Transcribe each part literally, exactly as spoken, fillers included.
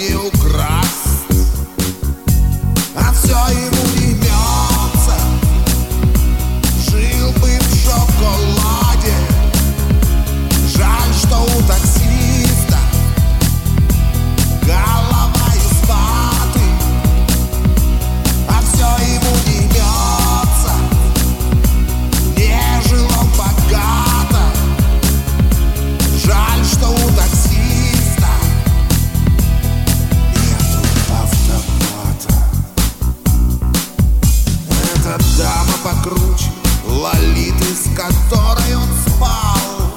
не украсть, а все ему не имется. Жил бы в шоколаде. Жаль, что у таксиста голова из ваты, а все ему не имется. Не жил он богато. Жаль, что у таксиста нету автомата. Эта дама покруче Лолиты, с которой он спал.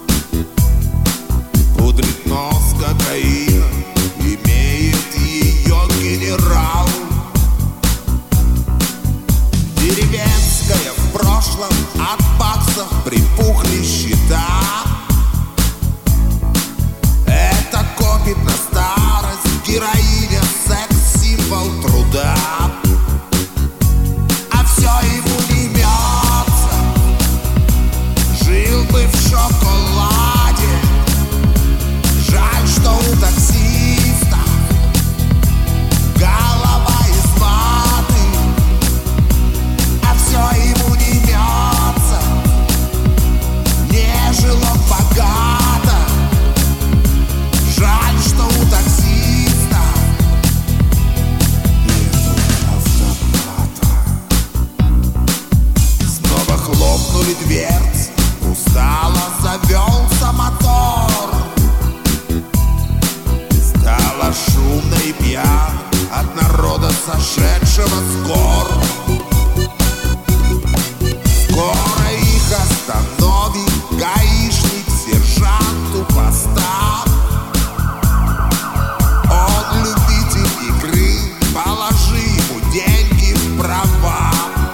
Пудрит нос кокаина, имеет ее генерал. Деревенская в прошлом, от баксов припухли счета. Это копит на старость, героиня, секс-символ труда. А все ему не имется. Жил бы в шоколаде. Жаль, что у таксиста голова из ваты, а все ему не имется. Не жил он богато. Жаль, что у таксиста нету автомата. Снова хлопнули дверцы, устало завелся мотор. Стало шумно и пьяно от народа, сошедшего с гор. Скоро их остановит гаишник, сержант у поста. Он любитель игры, положи ему деньги в права.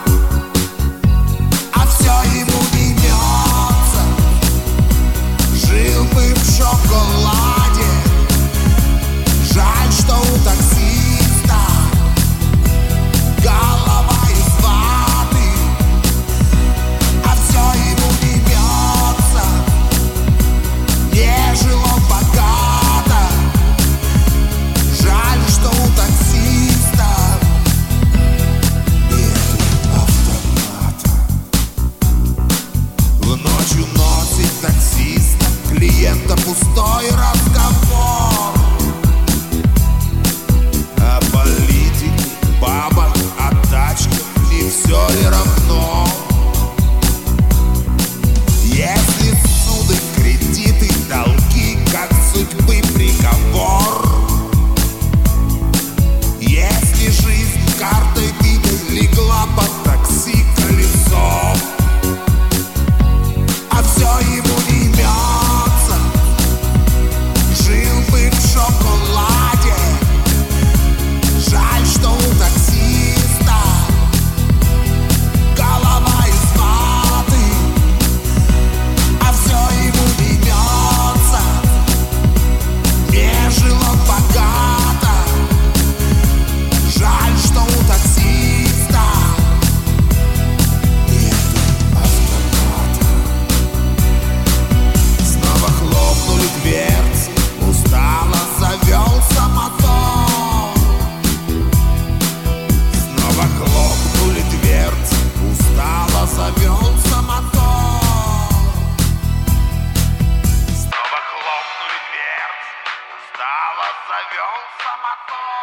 А все ему не имется. Жил бы в шоколаде. Жаль, что у таксиста голова из ваты, а все ему не имется. Не жил он богато. Жаль, что у таксиста нету автомата. В ночь уносит таксиста клиента пустой разговор. О политике, бабах, о тачках, и все ли равно? Если суды, кредиты, долги, как судьбы приговор. Если жизнь картой битой легла под такси колесом, а все ему не имется. Жил бы в шоколаде. Жаль, что у таксиста голова из ваты, а все ему не имется. Не жил он богато. Жаль, что у таксиста нету автомата. Снова хлопнули дверцы, устало завелся мотор. Снова хлопнули дверцы, устало завелся мотор. Снова хлопнули дверцы, устало завелся мотор.